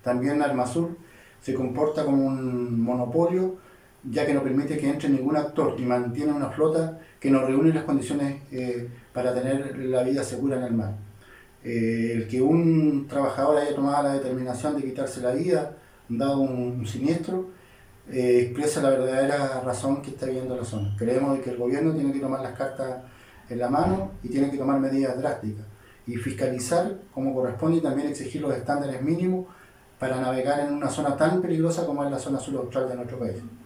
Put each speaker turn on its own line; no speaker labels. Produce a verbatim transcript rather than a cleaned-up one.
También Armasur se comporta como un monopolio, ya que no permite que entre ningún actor y mantiene una flota que no reúne las condiciones eh, para tener la vida segura en el mar. Eh, el que un trabajador haya tomado la determinación de quitarse la vida, dado un, un siniestro, eh, expresa la verdadera razón que está viviendo la zona. Creemos que el gobierno tiene que tomar las cartas en la mano y tiene que tomar medidas drásticas y fiscalizar como corresponde y también exigir los estándares mínimos para navegar en una zona tan peligrosa como es la zona sur austral de nuestro país.